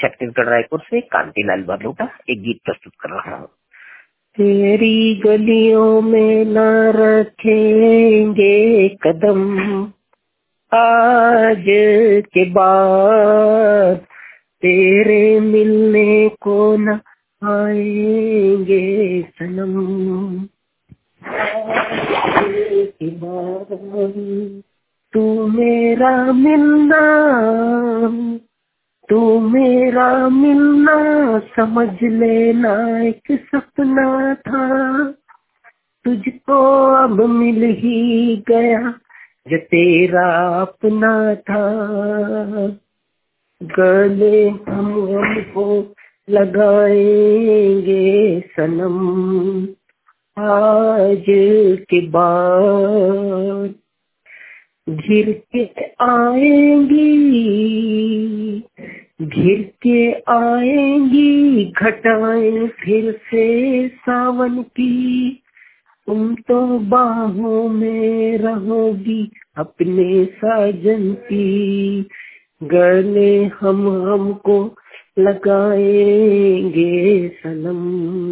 छत्तीसगढ़ रायपुर से कांतिलाल बरलूटा एक गीत प्रस्तुत कर रहा हूँ। तेरी गलियों में न रखेंगे कदम, आज के बाद तेरे मिलने को न आएंगे सनम। आज के बाद तू मेरा मिलना, तू मेरा मिलना समझ लेना एक सपना था। तुझको अब मिल ही गया जो तेरा अपना था। गले हमको लगाएंगे सनम, आज के बाद घिर के आएंगी, घिर के आएंगी घटाएं फिर से सावन की। तुम तो बाहों में रहोगी अपने साजन की। गले हमको लगाएंगे सनम,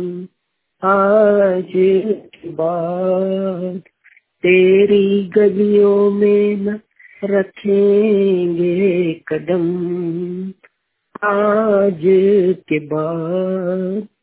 आज के बाद तेरी गलियों में न रखेंगे कदम, आज के बाद।